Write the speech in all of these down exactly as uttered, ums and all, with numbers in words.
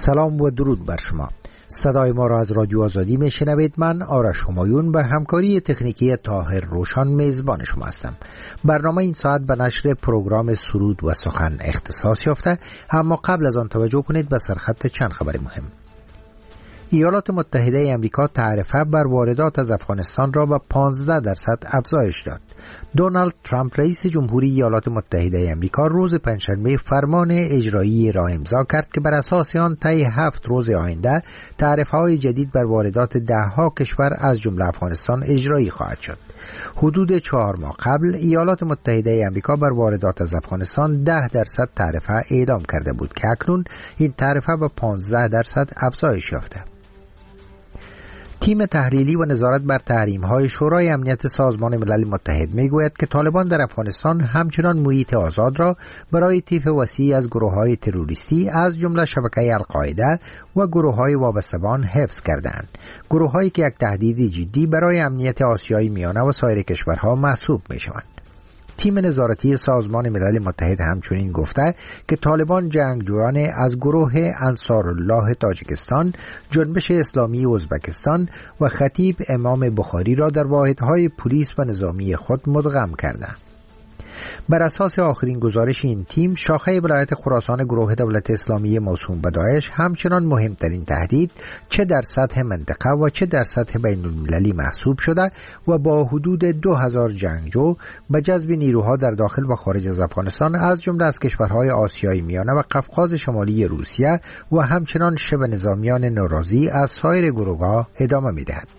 سلام و درود بر شما. صدای ما را از رادیو آزادی میشنوید. من آرش همایون به همکاری تکنیکی طاهر روشن میزبان شما هستم. برنامه این ساعت به نشر پروگرام سرود و سخن اختصاص یافته، اما قبل از آن توجه کنید به سرخط چند خبر مهم. ایالات متحده امریکا تعرفه بر واردات از افغانستان را به پانزده درصد افزایش داد. دونالد ترامپ رئیس جمهوری ایالات متحده امریکا روز پنجشنبه فرمان اجرایی را امضا کرد که بر اساس آن طی هفت روز آینده تعرفه‌های جدید بر واردات ده‌ها کشور از جمله افغانستان اجرایی خواهد شد. حدود چهار ماه قبل ایالات متحده امریکا بر واردات از افغانستان ده درصد تعرفه اعلام کرده بود که اکنون این تعرفه به پانزده درصد افزایش یافته. تیم تحلیلی و نظارت بر تحریم‌های شورای امنیت سازمان ملل متحد می‌گوید که طالبان در افغانستان همچنان محیط آزاد را برای طیف وسیعی از گروه‌های تروریستی از جمله شبکه القاعده و گروه‌های وابسته به آن حفظ کردند. گروه‌هایی که یک تهدید جدی برای امنیت آسیای میانه و سایر کشورها محسوب می‌شوند. تیم نظارتی سازمان ملل متحد همچنین گفته که طالبان جنگجویان از گروه انصارالله تاجیکستان، جنبش اسلامی ازبکستان و خطیب امام بخاری را در واحدهای پلیس و نظامی خود مدغم کردند. بر اساس آخرین گزارش این تیم، شاخه ولایت خراسان گروه دولت اسلامی موسوم به داعش همچنان مهمترین تهدید چه در سطح منطقه و چه در سطح بین المللی محسوب شده و با حدود دو هزار جنگجو به جذب نیروها در داخل و خارج از افغانستان از جمله از کشورهای آسیای میانه و قفقاز شمالی روسیه و همچنان شبه نظامیان ناراضی از سایر گروه‌ها ادامه می‌دهد.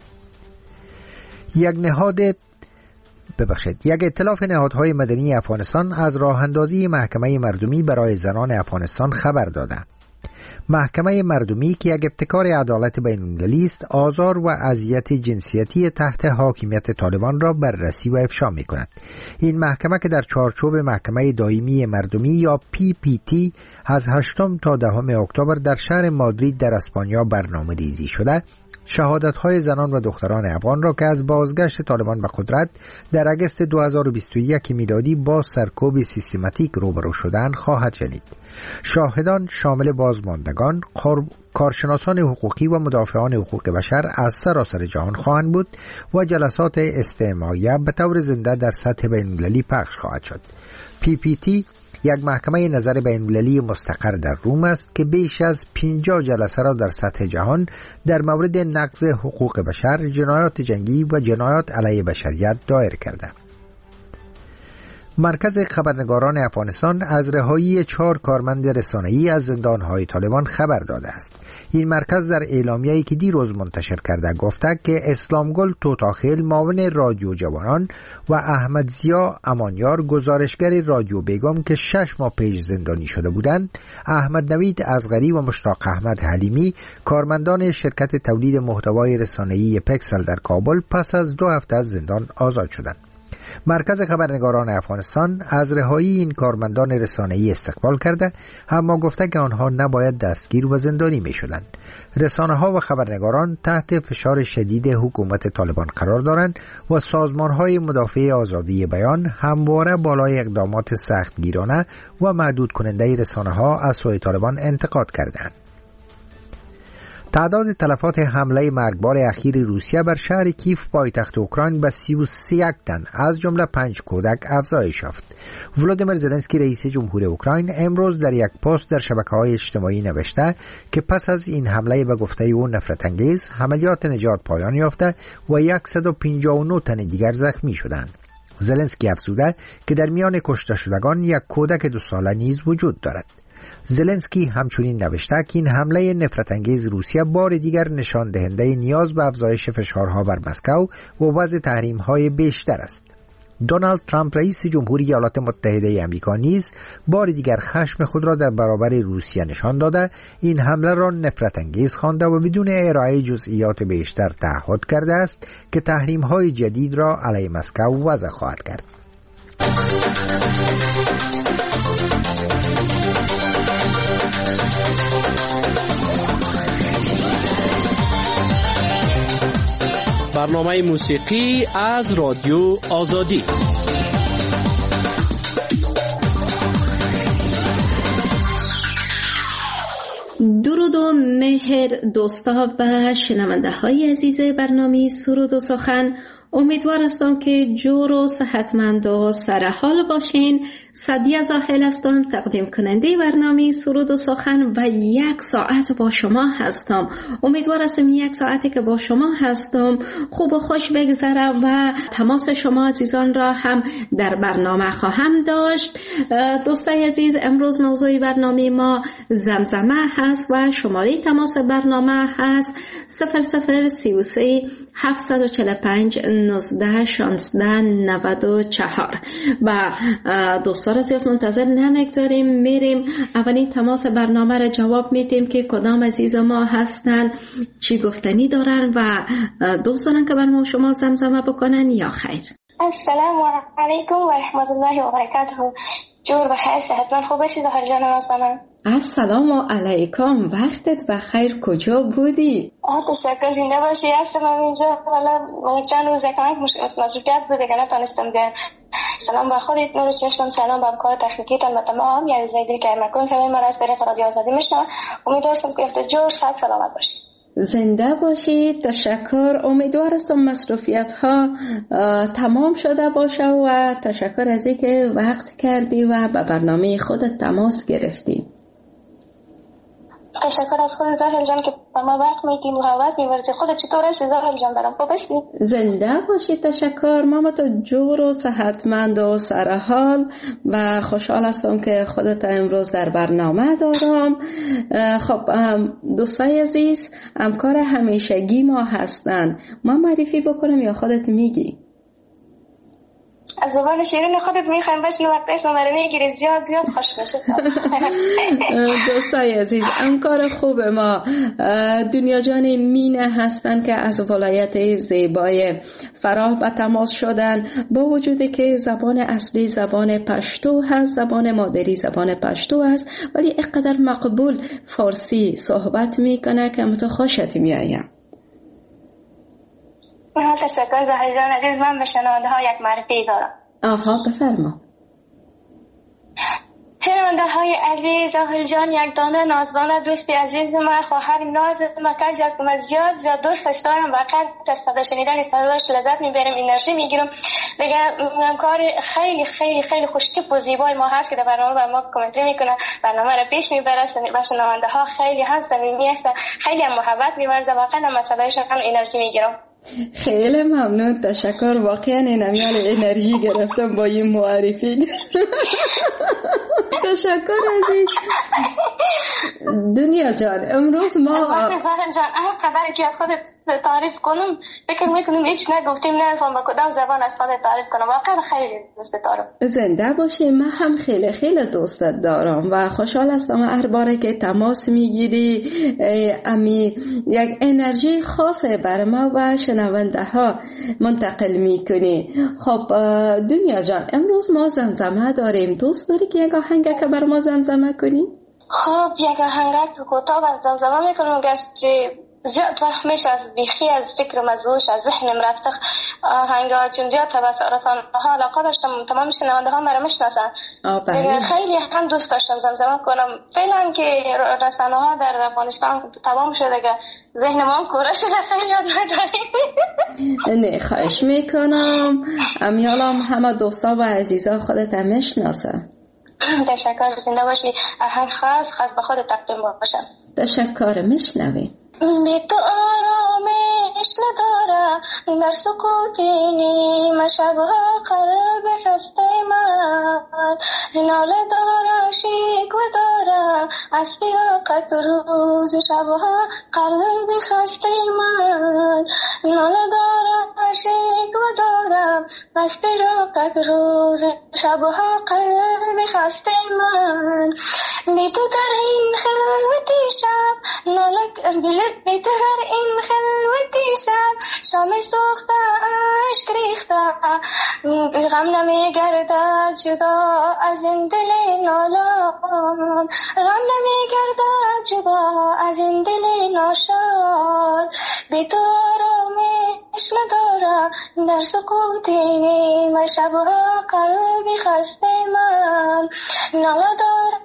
یک نهاد ببخشید یک ائتلاف نهادهای مدنی افغانستان از راه اندازی محکمه مردمی برای زنان افغانستان خبر داده. محکمه مردمی که یک ابتکار عدالت بین المللی است، آزار و اذیت جنسیتی تحت حاکمیت طالبان را بررسی و افشا می کند. این محکمه که در چارچوب محکمه دائمی مردمی یا پی پی تی از هشتم تا دهم اکتبر در شهر مادرید در اسپانیا برنامه‌ریزی شده، شهادت‌های زنان و دختران افغان را که از بازگشت طالبان به قدرت در اگست دو هزار و بیست و یک میلادی با سرکوب سیستماتیک روبرو شدند خواهد شنید. شاهدان شامل بازماندگان، کارشناسان حقوقی و مدافعان حقوق بشر از سراسر جهان خواهند بود و جلسات استماعیه به طور زنده در سطح بین‌المللی پخش خواهد شد. پی پی تی یک محکمه نظر بین‌المللی مستقر در روم است که بیش از پنجاه جلسه را در سطح جهان در مورد نقض حقوق بشر، جنایات جنگی و جنایات علیه بشریت دایر کرده. مرکز خبرنگاران افغانستان از رهایی چهار کارمند رسانه‌ای از زندان‌های طالبان خبر داده است. این مرکز در اعلامیه‌ای که دیروز منتشر کرده گفته که اسلامگل توتاخیل معاون رادیو جوانان و احمد ضیا امانیار گزارشگر رادیو بیگم که شش ماه پیش زندانی شده بودند، احمد نوید اصغری و مشتاق احمد حلیمی کارمندان شرکت تولید محتوای رسانه‌ای پکسل در کابل پس از دو هفته از زندان آزاد شدند. مرکز خبرنگاران افغانستان از رهایی این کارمندان رسانه‌ای استقبال کرده، اما گفته که آنها نباید دستگیر و زندانی می شدند. رسانه‌ها و خبرنگاران تحت فشار شدید حکومت طالبان قرار دارند و سازمان‌های مدافع آزادی بیان همواره بالای اقدامات سختگیرانه و محدود کننده رسانه‌ها از سوی طالبان انتقاد کردند. تعداد تلفات حمله مرگبار اخیر روسیه بر شهر کیف پایتخت اوکراین به سی و سه تن از جمله پنج کودک افزایش یافت. ولودیمیر زلنسکی رئیس جمهور اوکراین امروز در یک پست در شبکه‌های اجتماعی نوشته که پس از این حمله به گفته او نفرت انگیز، عملیات نجات پایان یافته و صد و پنجاه و نه تن دیگر زخمی شدند. زلنسکی افزوده که در میان کشته شدگان یک کودک دو ساله نیز وجود دارد. زلنسکی همچنین نوشته که این حمله نفرت انگیز روسیه بار دیگر نشان دهنده نیاز به افزایش فشارها بر مسکو و وضع تحریم‌های بیشتر است. دونالد ترامپ رئیس جمهوری ایالات متحده آمریکا نیز بار دیگر خشم خود را در برابر روسیه نشان داده، این حمله را نفرت انگیز خوانده و بدون ارائه جزئیات بیشتر تعهد کرده است که تحریم‌های جدید را علیه مسکو وضع خواهد کرد. برنامه موسیقی از رادیو آزادی. درود بخیر دوستا و شنونده های عزیز برنامه سرود و سخن، امیدوار هستم که جور و صحتمند و سرحال باشین. سعدیه زاهل هستم، تقدیم کننده برنامه سرود و سخن و یک ساعت با شما هستم. امیدوار هستم یک ساعتی که با شما هستم خوب و خوش بگذره و تماس شما عزیزان را هم در برنامه خواهم داشت. دوستای عزیز، امروز موضوع برنامه ما زمزمه هست و شماره تماس برنامه هست صفر صفر سی و سه هفتصد و چهل و پنج نوزده شانزده نود و چهار. و دوستان عزیز منتظر نمیگذاریم، میریم اولین تماس برنامه را جواب میدیم که کدام عزیز ما هستن، چی گفتنی دارن و دوست دارن که بر ما شما زمزمه بکنن یا خیر. السلام علیکم و رحمت الله و برکاته. جور بخیر، صحتمند خوب باشید زهر جان نازدانم. السلام علیکم، وقتت بخیر، کجا بودی؟ آه تشکر، زنده باشی. هستم اینجا، والا چند روز کمک مصروفیت بوده که نتونستم بیام. سلام با خودت، نور چشمم، سلام با همکار تکنیکیتان و تمام یعنی زیدی که مکن سلام من از طریق رادیو آزادی میشنم. امیدوارم که افت جور صحت سلامت باشید. زنده باشید، تشکر. امیدوار هستم مصروفیت ها تمام شده باشه و تشکر از اینکه وقت کردی و به برنامه خودت تماس گرفتی. تشکر از خود زاهل جان که با ما وقت میدین و حوض میورزی. خودت چطور هستی زاهل جان؟ برام خوب هستی؟ زنده باشید، تشکر. ما تو جور و صحتمند و سرحال و خوشحال هستم که خودت امروز در برنامه دارم. خب دوستای عزیز، همکار همیشگی ما هستن، ما معرفی بکنم یا خودت میگی؟ از زبان شیرین خودت میخوایم باشی وقت اسم رو میگیری زیاد زیاد خوش بشه. دوستای عزیز، همکار خوب ما دنیا جان مینه هستن که از ولایت زیبای فراه به تماس شدن، با وجودی که زبان اصلی زبان پشتو هست، زبان مادری زبان پشتو هست، ولی اینقدر مقبول فارسی صحبت میکنه که متو خوشت میایم. تشکر زهر جان عزیز. من به شنونده ها یک معرفی دارم. آها بفرما. شنونده های عزیز، زهر جان یک دانه نازدانه دوستی عزیز من، خواهر ناز من، کسی است که من زیاد زیاد دوستش دارم و قد از صدا شنیدن صداش لذت میبرم، انرژی میگیرم. دیگه همکار خیلی خیلی خیلی خوشتیپ و زیبای ما هست که در برنامه بر ما کامنتری میکنه، برنامه را پیش میبره و شنونده ها خیلی هم صمیمی هستن، خیلی هم محبت میورزه. واقعا من صدایش هم انرژی میگیرم. خیلی ممنون، تشکر. واقعا نمیال انرژی گرفتم با این معرفی. تشکر عزیز. دنیا جان، امروز ما وقتی زهر جان هر خبری که از خودت تعریف کنم فکر میکنم هیچ نگفتیم، نمیفهم با کدام زبان از خودت تعریف کنم. واقعا خیلی دوست دارم. زنده باشی. من هم خیلی خیلی دوستت دارم و خوشحال هستم هر باره که تماس میگیری امی یک انرژی خاصه بر ما و شنونده ها منتقل میکنی. خب دنیا جان، امروز ما زمزمه داریم، دوست داری که یک آهنگ که بر ما زمزمه کنی؟ خب یک آهنگ کوتاه بر زمزمه میکنم گرچه زیاد وقت میشه از بیخی از فکر مزوش از ذهنم رفته آهنگا، چون زیاد توسط رسانه ها علاقه داشتم، تمام شنونده ها مرا میشناسن. خیلی هم دوست داشتم زمزمه کنم. فعلا که رسانه ها در افغانستان تمام شده که ذهن ما کوره شده، خیلی یاد نداریم. نه خواهش میکنم، امیالم همه دوستا و عزیزا خودت هم میشناسن. تشکر، زنده باشی. آهنگ خاص خاص به خود تقدیم باشم. تشکر. میشنویم. بی تو آرامش ندارم در سکوت نیم شبها، قلب خسته من ناله دارم، شکوه دارم از فراقت روز شبها، قلب خسته من ناله دارم، شکوه دارم از فراقت روز شبها، قلب خسته من. بی تو در این خلوتی شب نالک بی تو در این خلوتی شب، شام سوخته عشق ریخته، غم نمی گردد جدا از این دل نالان، غم نمی گردد جدا از این دل ناشاد. بی تو آرامش ندارم در سکوت نیم شبها، قلبی خسته من ناله دارم،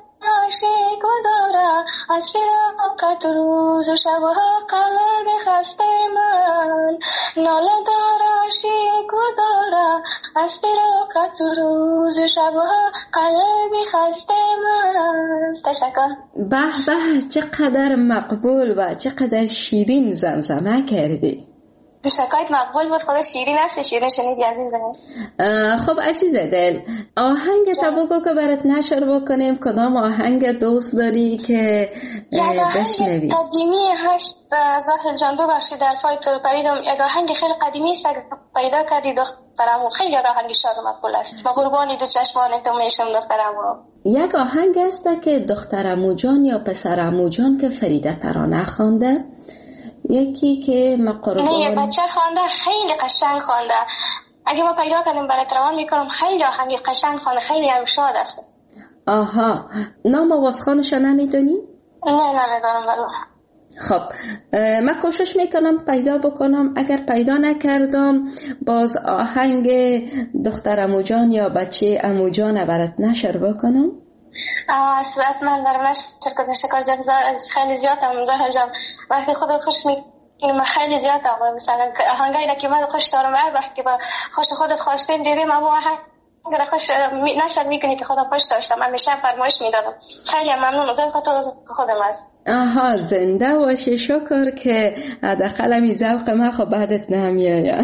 عاشق داره از فراقت روز و شبها قلب خسته من ناله داره عاشق داره از فراقت روز و شبها قلب خسته من. تشکر. به به، چقدر مقبول و چقدر شیرین زمزمه کردی. شکایت مقبول بود، خدا شیرین است. شیرین شنیدی عزیز دل؟ خب عزیز دل، آهنگ تا بگو که برات نشر بکنیم. کدام آهنگ دوست داری که بشنوی؟ یک قدیمی هست زاهل جان، ببخشید در فایت پریدم. یک آهنگ خیلی قدیمی است پیدا کردی دخترمو، خیلی آهنگ شاد و مقبول است. با قربانی دو چشمان تو میشم دخترمو. یک آهنگ است که دخترمو جان یا پسرمو جان که فریده ترانه خوانده، یکی که مقربان نه یه بچه خوانده، خیلی قشنگ خوانده. اگه ما پیدا کنیم برات روان میکنم. خیلی آهنگ قشنگ خوانده، خیلی هم شاد است. آها، نام آوازخوانش نمیدونی؟ نه نمیدونم والله. خب من کوشش میکنم پیدا بکنم. اگر پیدا نکردم باز آهنگ دخترمو جان یا بچه امو جان برات نشر بکنم. اصلاً من در نشر کردن شکر زیاد خیلی زیاد هم زهر جان وقتی خود خوش میکنم خیلی زیاد هم مثلا آهنگایی که من خوش دارم هر وقت که با خوش خودت خواستین دیدیم اما آهنگ را خوش نشر میکنی که خودم خوش داشتم. من میشه فرمایش میدادم. خیلی ممنون از خاطر خودم است. آها، زنده باشی. شکر که حداقل می ذوق من خب بعدت نمیاد.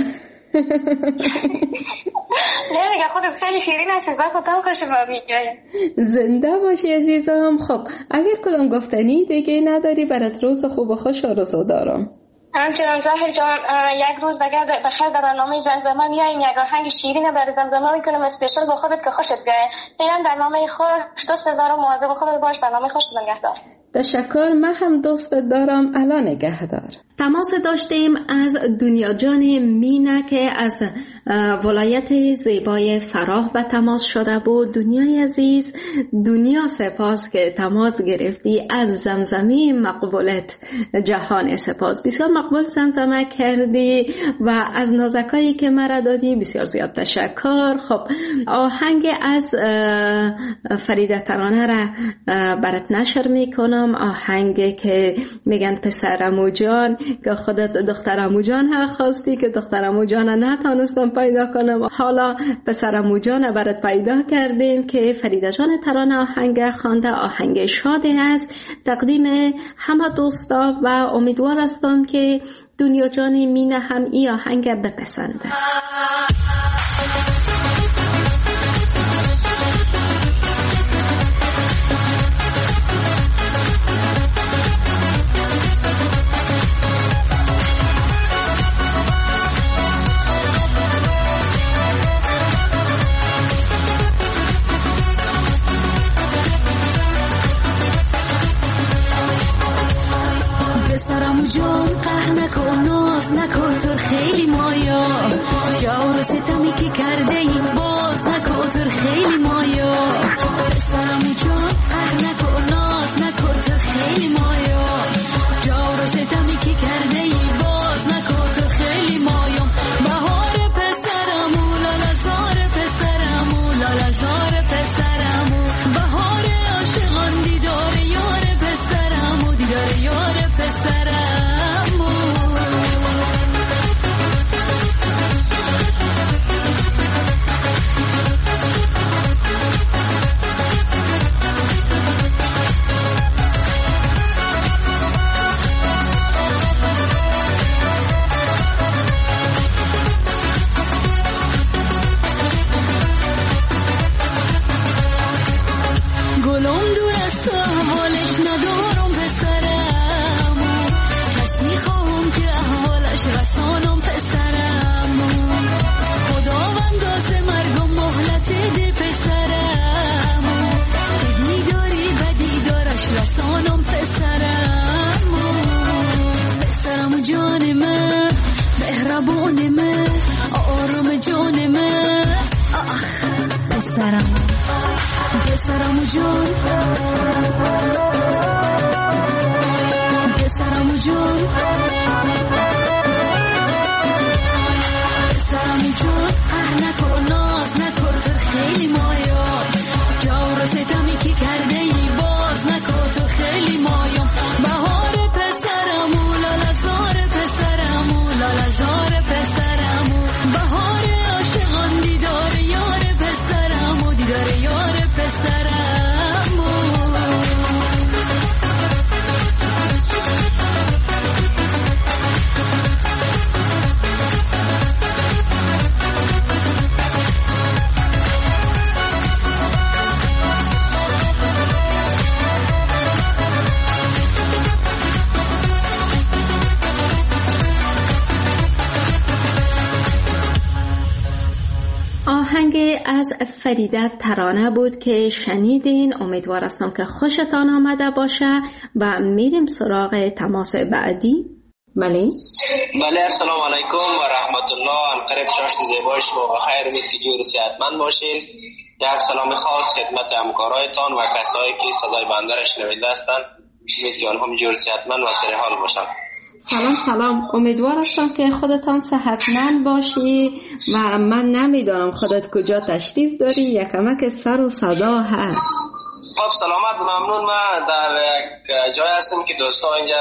نه دیگه خودت خیلی شیرین هستی، زاک تو خوش میاد. زنده باشی عزیزم. خب اگر کدام گفتنی دیگه نداری برات روز خوب و خوش آرزو دارم. همچنان زاهر جان یک روز دیگه بخیر در برنامه زمزمه میاییم، یک آهنگ شیرین برای زمزمه میکنم اسپیشال با خودت که خوشت بیاد. فعلا در نامه خوش دوست دارم، مواظب خودت باش. برنامه خوش نگهدار. تشکر. من هم دوستت دارم. الان نگهدار. تماس داشتیم از دنیا جان مینه که از ولایت زیبای فراه به تماس شده بود. دنیای عزیز، دنیا سپاس که تماس گرفتی. از زمزمه مقبولت جهان سپاس. بسیار مقبول زمزمه کردی و از نازکایی که مرا دادی بسیار زیاد تشکر. خب آهنگ از فریده ترانه را برات نشر میکنم. آهنگ که میگن پسرمو جان که خودت دخترمو جان ها خواستی که دخترمو جان نتانستم پیدا کنم. حالا پسرمو جان برات پیدا کردیم که فریده جان ترانه آهنگ خوانده. آهنگ شادی است تقدیم همه دوستا و امیدوار هستم که دنیا جان مینه هم این آهنگ بپسنده. جان قهر نکن، ناز نکن، تو خیلی مایا جور و ستمی که کرده این باز نکن، تو خیلی مایا سرم جان قهر نکن، ناز نکن، تو خیلی مایا جور و ستمی که کرده این باز نکن، تو خیلی مایا بهار پسرمو لالا زار پسرمو لالا زار پسرمو بهار عاشقان دیدار یار پسرمو دیدار یار پسرمو خیلی مایا جور ستمی که کرده ای باز آهنگ از فریده ترانه بود که شنیدین. امیدوار هستم که خوشتان آمده باشه و میریم سراغ تماس بعدی. بله بله السلام علیکم و رحمت الله. ان قریب شاشت زیبای شما و خیر امید که جور صحتمند باشین. یک سلام خاص خدمت همکارایتان و کسایی که صدای بنده را شنونده هستند. امید که آنها جور صحتمند و سرحال باشند. سلام سلام، امیدوار هستم که خودتان صحتمند باشی و من نمیدانم خودت کجا تشریف داری، یکمک سر و صدا هست. خب سلامت، ممنون. من در یک جای هستم که دوستا اینجا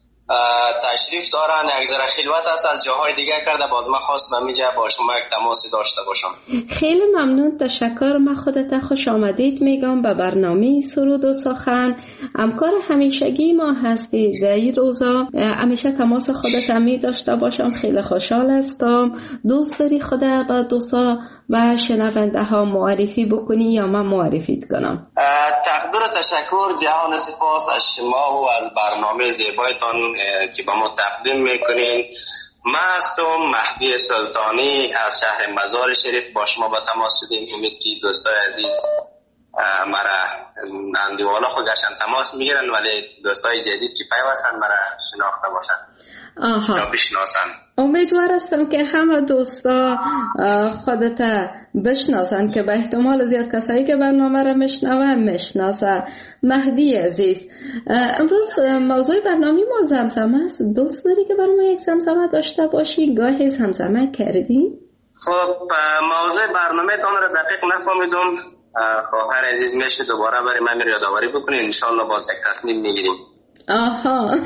تشریف دارن، یک ذره خلوت هست، از جاهای دیگه کرده، باز من خواستم اینجا با شما یک تماسی داشته باشم. خیلی ممنون، تشکر. من خودت خوش آمدید میگم به برنامه سرود و سخن. همکار همیشگی ما هستی در این روزا، همیشه تماس خودت می داشته باشم. خیلی خوشحال هستم. دوست داری خودت با دوستا و شنونده ها معرفی بکنی یا من معرفیت کنم؟ تقدیر تشکر، جهان سپاس از شما و از برنامه زیبایتان که با ما تقدیم میکنین. من هستم مهدی سلطانی از شهر مزار شریف، با شما با تماس شدیم. امید که دوستای عزیز مرا اندیوالا خود گشتن تماس میگیرن، ولی دوستای جدید که پیوستن مرا شناخته باشن یا بشناسن. امیدوار هستم که همه دوستا خودت بشناسن که به احتمال زیاد کسایی که برنامه را میشنون میشناسن. مهدی عزیز، امروز موضوع برنامه ما زمزمه است. دوست داری که برای ما یک زمزمه داشته باشی؟ گاهی زمزمه کردی؟ خب موضوع برنامه تان را دقیق نفهمیدم. خواهر عزیز میشه دوباره برای من یادآوری بکنین، انشالله باز یک تصمیم میگیریم. آها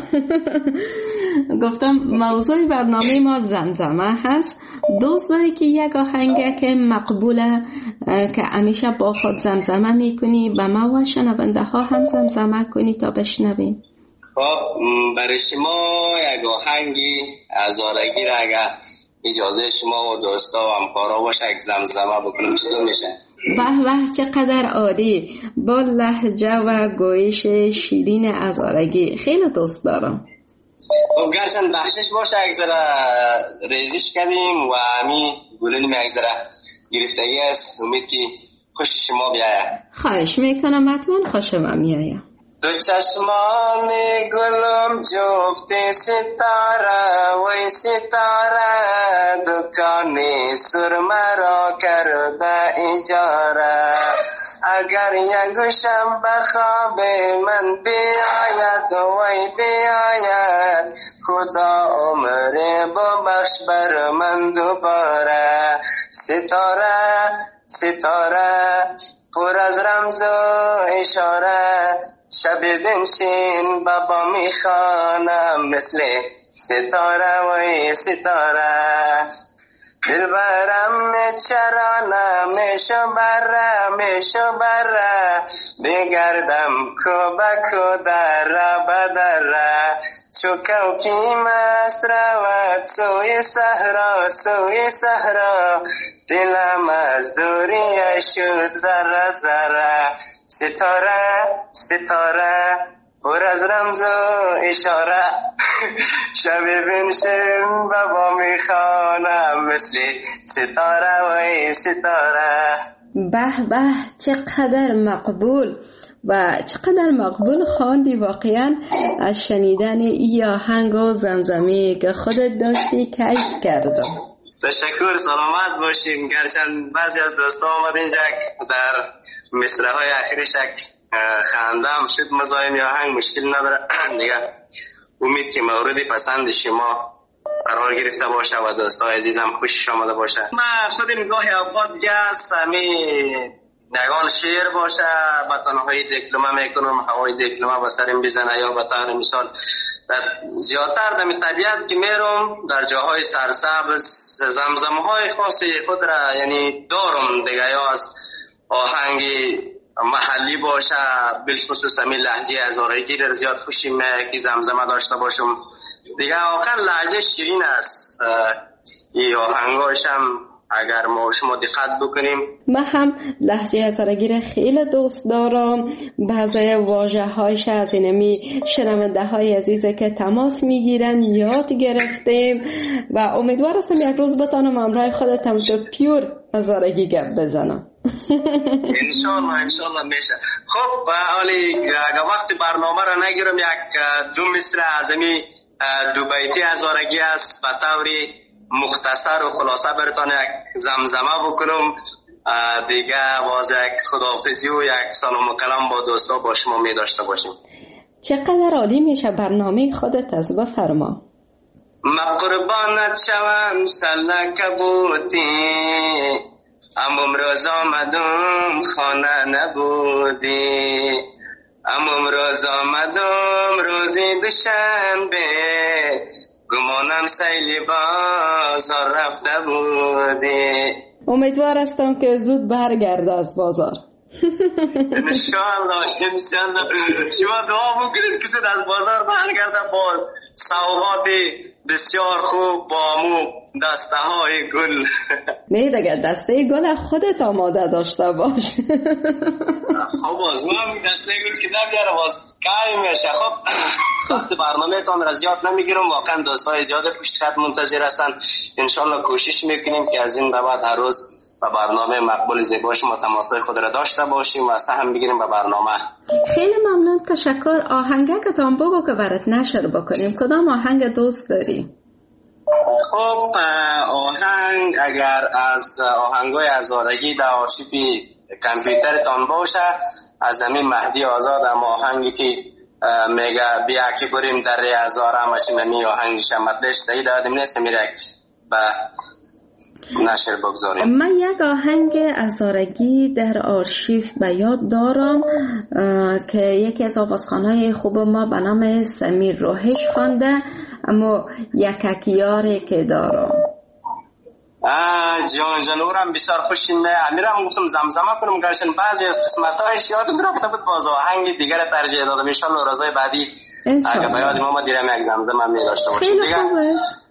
گفتم موضوع برنامه ما زمزمه هست. دوست داری که یک آهنگ که مقبوله که همیشه با خود زمزمه میکنی به ما و شنونده ها هم زمزمه کنی تا بشنویم؟ خب برای شما یک آهنگی هزارگی را اگر اجازه شما و دوستا و همکارا باشه یک زمزمه بکنم چطور میشه؟ به به چقدر عالی، با لهجه و گویش شیرین هزارگی. خیلی دوست دارم. خب گرچند بخشش باشه یک ذره ریزش کردیم و همین گلونیم یک ذره گرفتگی است. امید که خوش شما بیاید. خواهش میکنم، حتما خوشم میاید. دو چشمان گلم جفت ستاره وی ستاره، دکان سرمه را کرده اجاره. اگر یکشم به خواب من بیاید وی بیاید، خدا عمر ببخش بر من دوباره. ستاره ستاره پر از رمز و اشاره، شب بنشین بابا میخوانم مثل ستاره وی ستاره. دلبرم چرانه میشو بره میشو بره، بگردم کو بکو در بدره. چو کوکی مست رود سوی صحرا سوی صحرا، دلم از دوری شد ذره ذره. ستاره ستاره پر از رمز و اشاره، شب بنشین بابا میخوانم مثل ستاره وی ستاره. به به چقدر مقبول و چقدر مقبول خواندی واقعا. از شنیدن این آهنگ و زمزمه که خودت داشتی کشف کردم. تشکر، سلامت باشیم. گرچند بعضی از دوستا آمد اینجا در مصرع های اخیرش خندم شد، مزایم آهنگ مشکل نداره دیگه. امید که مورد پسند شما قرار گرفته باشه و دوستای عزیزم خوشش آمده باشه. من خودم گاهی اوقات گس همی نگان شعر باشه به تنهایی دیپلمه میکنم، هوای دیپلمه به سرم بزنه، یا به طور مثال در زیادتر در طبیعت که میرم در جاهای سرسبز زمزمه های خاصی خود را یعنی دارم دیگه، یا از آهنگی محلی باشه بالخصوص همین لهجه هزارگی در زیاد خوشی میاد که زمزمه داشته باشم دیگه. واقعا لهجه شیرین است. این آهنگاش هم اگر ما شما دقت بکنیم. من هم لهجه هزارگی را خیلی دوست دارم. بعضی واژه هایش از اینمی شنونده های عزیزه که تماس میگیرن یاد گرفتیم و امیدوار هستم یک روز بتانم همراه خودتم تو پیور هزارگی گپ بزنم. انشالله انشالله میشه. خب حالی اگر وقت برنامه را نگیرم یک دو مصرع از امی دو بیتی هزارگی است به طوری مختصر و خلاصه براتون یک زمزمه بکنم، دیگه باز یک خداحافظی و یک سلام و کلام با دوستا با شما می داشته باشیم. چقدر عالی میشه برنامه خودت از بفرما. ما قربانت شوم سلک بودی، اما امروز آمدم خانه نبودی، اما امروز آمدم روزی دوشنبه، گمانم سیلی بازار رفته بودی. امیدوار هستم که زود برگرده از بازار. انشالله انشالله. شما دعا بکنید کسی از بازار برگرده با سوغات بسیار خوب با مو دسته های گل. نه دیگه دسته گل خودت آماده داشته باش. خب باز من دسته گل که نمیاره باز کاری میشه. خب وقت برنامه تان را زیاد نمیگیرم، واقعا دوستای زیاد پشت خط منتظر هستن. انشالله کوشش میکنیم که از این به بعد هر روز با برنامه مقبول زیبا شما تماسای خود را داشته باشیم و سهم بگیریم با برنامه. خیلی ممنون، تشکر. آهنگه که تام بگو که برات نشر بکنیم. کدام آهنگ دوست داری؟ خب آهنگ اگر از آهنگای هزارگی در آرشیو کامپیوترتان باشه، از همین مهدی آزاد هم آهنگی که میگه بیا که بریم در هزار همشین همی آهنگش مطلش سعی دادیم نیست میره به نشر بگذاریم. من یک آهنگ هزارگی در آرشیو به یاد دارم که یکی از آوازخوانای خوب ما به نام سمیر روحش خوانده، اما یککیاری که دارم. جان جانورم بسیار خوشیم. امیرم گفتم زمزمه کنم گرچه بعضی از قسمت‌هایش یادم رفته بود، باز آهنگ دیگر ترجیح دادم. ان شاء الله روزهای بعدی اگه به یاد ما دیرم یک زمزمه می داشته باشیم. خیلی خوب است.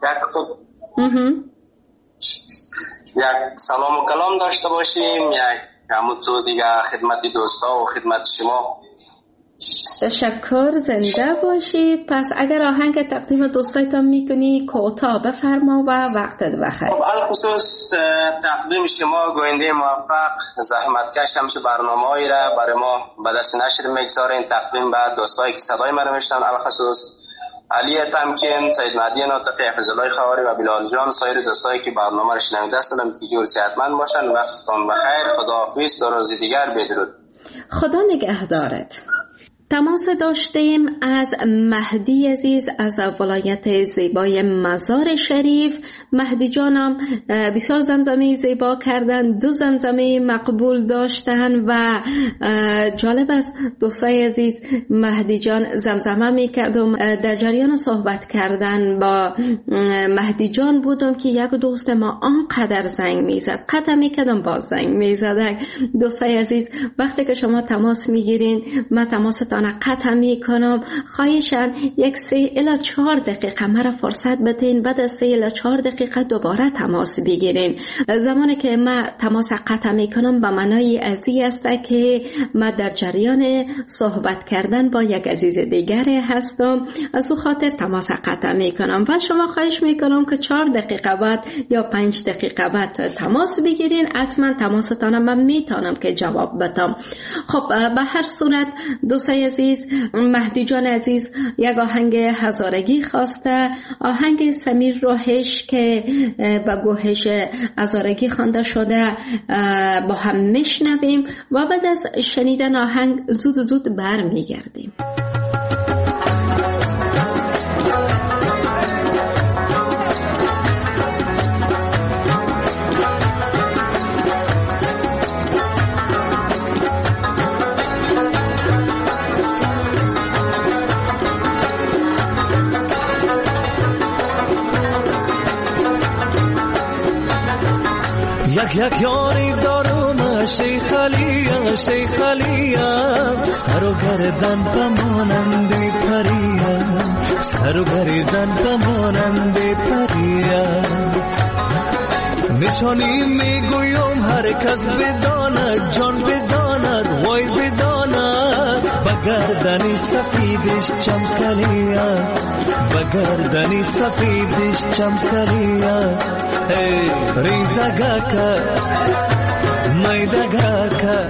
یک سلام و کلام داشته باشیم، یک همون تو دیگه خدمت دوستا و خدمت شما. تشکر، زنده باشی. پس اگر آهنگ تقدیم دوستایتان میکنی کوتاه بفرما و وقتت بخیر. خب الخصوص تقدیم شما گوینده موفق زحمتکش همشه برنامه‌ای را برای ما به دست نشر میگذارین، تقدیم به دوستایی که صدای من میشنن، الخصوص علی تمکین، سید مهدی ناطقی، حفظ الله خواری و بلال جان، سایر دوستایی که برنامه را شنونده هستند که جور صحتمند باشن. وقتتان بخیر. خداحافظ. تا روز دیگر بدرود. خدا نگهدارت. تماس داشتیم از مهدی عزیز از ولایت زیبای مزار شریف. مهدی جانم بسیار زمزمه زیبا کردن، دو زمزمه مقبول داشتن و جالب است دوستای عزیز، مهدی جان زمزمه میکردم. در جریان صحبت کردن با مهدی جان بودم که یک دوست ما آنقدر زنگ میزد، قطع میکردم باز زنگ میزد. دوستای عزیز وقتی که شما تماس میگیرین من تماستان قطع می کنم، خواهشاً یک سه الی چهار دقیقه مرا فرصت بدین، بعد از سه الی چهار دقیقه دوباره تماس بگیرین. زمانی که من تماس قطع می کنم به معنای ازی است که من در جریان صحبت کردن با یک عزیز دیگر هستم، از او خاطر تماس قطع می کنم و شما خواهش می کنم که چهار دقیقه بعد یا پنج دقیقه بعد تماس بگیرین. حتما تماستان من میتونم که جواب بدم. خب به هر صورت دوستای عزیز، مهدی جان عزیز یک آهنگ هزارگی خواسته، آهنگ سمیر روحش که با گوهش هزارگی خوانده شده با هم میشنویم و بعد از شنیدن آهنگ زود زود برمیگردیم. یک یک یاری دارم شیخ علیا، شیخ علیا، سر و گردن بمانند پریا، سر و گردن بمانند پریا. نشانی میگویم هر کس بداند جان بداند وای بداند بگردنی سفیدش چمکلیا بگردنی سفیدش چمکلیا ای ریزگاکا میدگاکا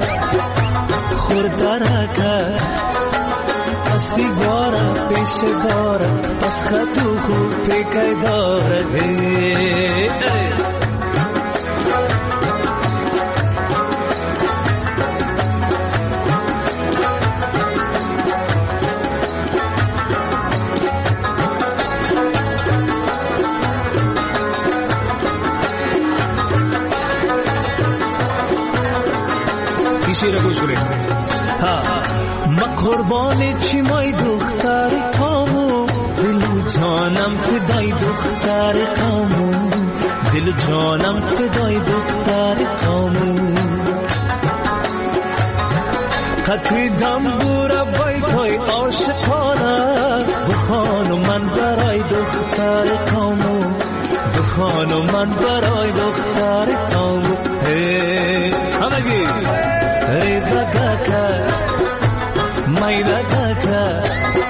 خوردرکا پسی بارا پیش بارا پس خطو خوب پیکای داره شیر گوش کنید. ها ما قربان چی مای دختر کامو دل جانم فدای دختر کامو دل جانم فدای دختر کامو قطری دنبور بیتای عاشقانه بخوانو من برای دختر کامو بخوانو من برای دختر کامو همگی ریزا گاکا میدا گاکا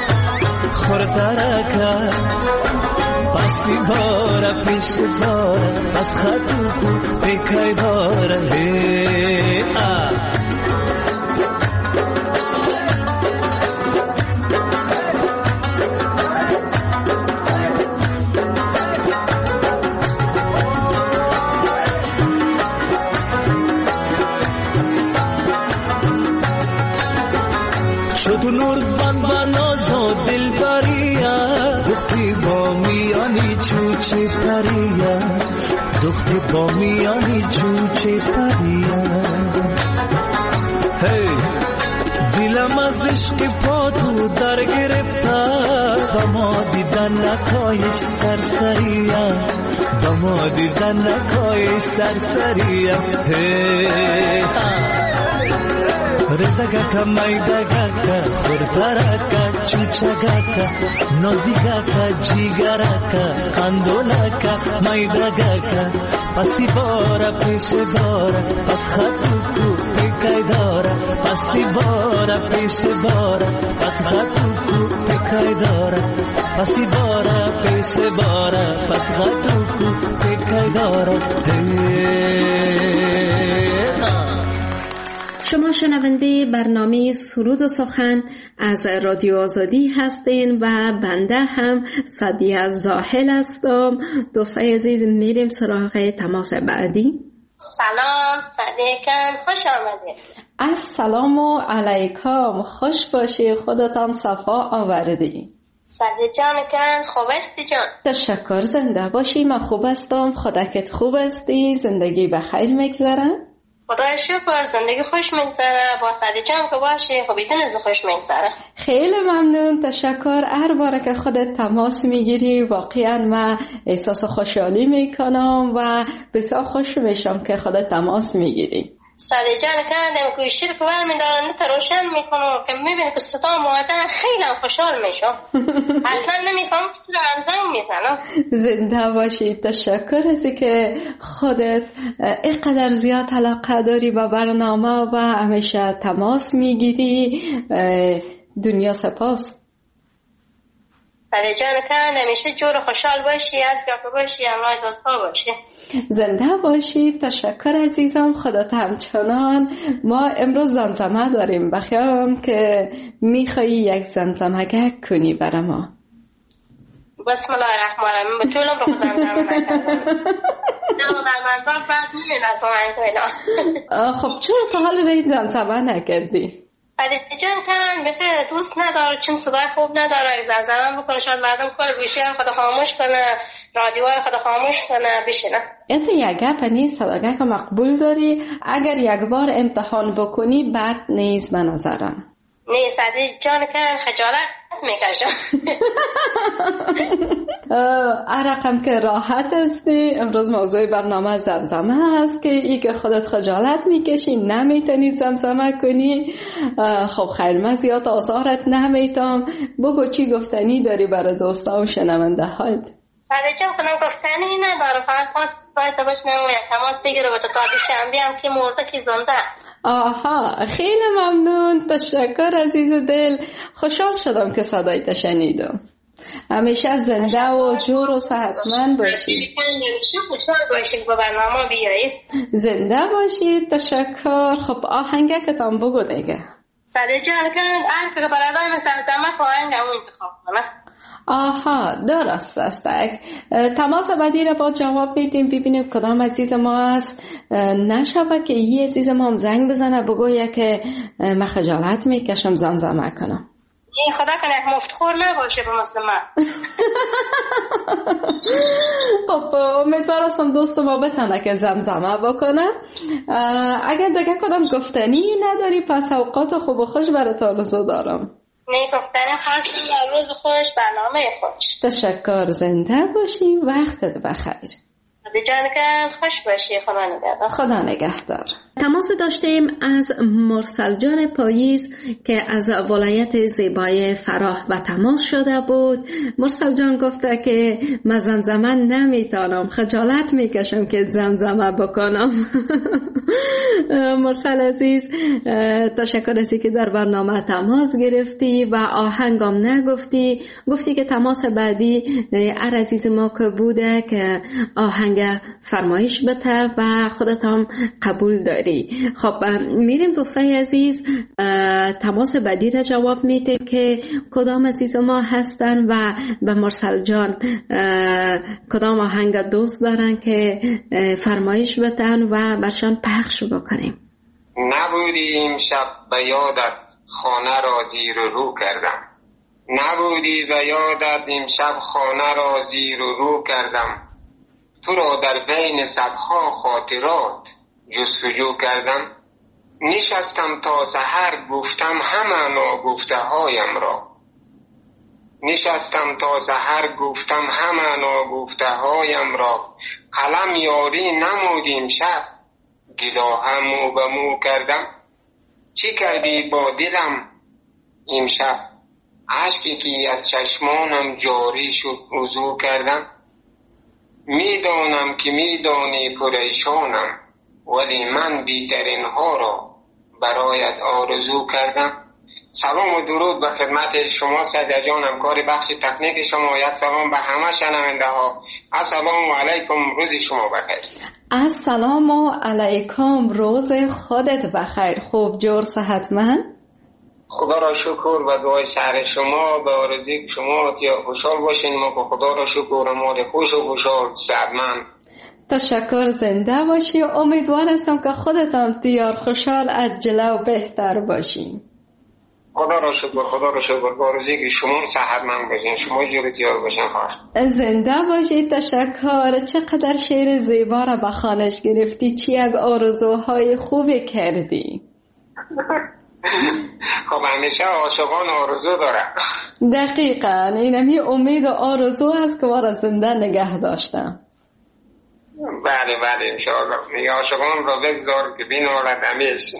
خوردارکا پسی بارا پیش بارا از خطو کو پیکای داره تو نور بان باناز و دل بریا دختی با میانی چوچه پریا دختی با میانی چوچه پریا هی دلم از عشق پا تو در گرفتا با ما دیدن نکایش سرسریا با ما دیدن نکایش سرسریا هی رزگاکا میدگاکا خوردارکا چوچگاکا نازیگاکا جیگراکا قندولاکا میدگاکا پسی بارا پیش بارا پس خطو کو پیکای دارا پسی بارا پیش بارا پس خطو کو پیکای دارا پسی بارا پیش بارا پس خطو کو پیکای دارا شما شنونده برنامه سرود و سخن از رادیو آزادی هستین و بنده هم سعدیه زاحل هستم. دوستای عزیز میریم سراغ تماس بعدی. سلام صدیقم، خوش آمدید. السلام علیکم، خوش باشی، خودتان صفا آوردی. صدیق جان کن خوب استی جان؟ تشکر، زنده باشی، من خوب هستم. خودت خوب استی؟ زندگی بخیر میگذره؟ خدای شکر زندگی خوش میگذره. با صدیق جان که باشی خب ایتون از خوش میگذره. خیلی ممنون، تشکر. هر باره که خودت تماس میگیری واقعا من احساس خوشحالی میکنم و بسیار خوش میشم که خودت تماس میگیری. صدیق جان کردم که شیر که ول میدارم نت روشن میکنم که میبینی که صدا مادر خیلی خوشحال میشم. اصلا نمیفهم که دارم زنگ میزنم. زنده باشی، تشکر از که خودت اینقدر زیاد علاقه داری به برنامه و همیشه تماس میگیری. دنیا سپاس. صدیق جان کردم همیشه جور خوشحال باشی، از جا باشی، همراه دوستا باشی. زنده باشی، تشکر عزیزم. خودت همچنان. ما امروز زمزمه داریم، بخیرم که میخوایی یک زمزمه کنی برای ما. بسم الله الرحمن الرحیم. به طولم رو زمزمه نکردم. نه در منظر فرد میبین از آهنگ. خب چرا تا حال رای زمزمه نکردی؟ صدیق جان کن بخیر دوست نداره چون صدای خوب نداره. زمزمه بکنه شاید مردم کل گوشی خود خاموش کنه، رادیوهای خود خاموش کنه بشینه. این تو یک گپ نیست، صداگه که مقبول داری. اگر یک بار امتحان بکنی بد نیست به نظرم. نه صدیق جان کن خجالت میکشم. رقم که راحت هستی. امروز موضوع برنامه زمزمه هست که ای که خودت خجالت میکشی نمیتونی زمزمه کنی. خب خیر، من زیاد آزارت نمیتم. بگو چی گفتنی داری برای دوستا و شنونده هایت. صدیق جان کنم گفتنی ندارم، فقط خواست باید بتونم یک تماس بگیره و تا دوشنبه هم که مرده که زنده. آها خیلی ممنون، تشکر عزیز دل. خوشحال شدم که صدایت شنیدم. همیشه زنده و جور و صحتمند باشید. خوشحال باشید با برنامه بیایید. زنده باشید. تشکر. خب آهنگکتان بگو دیگه. ساده جان کن هر که برادای مثل زمه آهنگ همون انتخاب کنه. آها درست است. تماس بعدی را با جواب میدیم ببینیم کدام عزیز ما است. نشوه که یه عزیز ما هم زنگ بزنه بگویه که من خجالت میکشم زمزمه کنم. این خدا کنه یک مفتخور نباشه به مثل من. خب امیدوارم دوست ما بتونه که زمزمه بکنه. اگر دیگه کدام گفتنی نداری پس اوقات خوب و خوش برات آرزو دارم. نه گفتنی خواستم روز خوش برنامه خوش. تشکر. زنده باشی. وقتت بخیر. جان که خوش باشی. خدا نگهدار. خدا نگهدار. تماس داشتیم از مرسل جان پاییز که از ولایت زیبای فراه و تماس شده بود. مرسل جان گفته که من زمزمه نمیتونم، خجالت میکشم که زمزمه بکنم. مرسل عزیز تشکر از که در برنامه تماس گرفتی و آهنگم نگفتی. گفتی که تماس بعدی هر عزیز ما که بوده که آهنگ فرمایش بده و خودت هم قبول داری. خب میریم دوستای عزیز تماس بعدی را جواب میدیم که کدام عزیز ما هستن و به مرسل جان کدام آهنگ دوست دارن که فرمایش بدن و برشان پخش بکنیم. نبودی امشب به یادت خانه را زیر و رو کردم، نبودی به یادت امشب خانه را زیر و رو کردم، تو را در بین صدها خاطرات جستجو کردم، نشستم تا سحر گفتم همانا گفته هایم را، نشستم تا سحر گفتم همانا گفته هایم را، قلم یاری نمودیم شب گلاهم مو به مو کردم، چی کردی با دلم امشب عشقی که از چشمانم جاری شد وضو کردم، میدانم که میدانی پریشانم ولی من بیترین ها را برایت آرزو کردم. سلام و درود به خدمت شما سعید جان، همکار بخش تکنیک شما. یک سلام به همه شنونده ها. السلام علیکم، روز شما بخیر. السلام علیکم، روز خودت بخیر. خوب جور صحتمند؟ خدا را شکر و دعای سر شما به آرزوی شما که خوشحال باشین. ما که خدا را شکر مال خوش و خوشحال صحتمند. تشکر. زنده باشی. امیدوار هستم که خودت هم دیار خوشحال از جلو بهتر باشین. خدا را شکر، خدا را شکر به آرزوی که شما صحتمند باشین، شما جور دیار باشین. خواهش زنده باشی. تشکر. چقدر شعر زیبا را به خوانش گرفتی، چی یک آرزوهای خوبی کردی. خب همیشه عاشقان آرزو داره. دقیقاً این همی امید و آرزو هست که ما را زنده نگه داشتم. بله بله انشاءالله. میگه عاشقان را بگذار که بین آرد همیشه.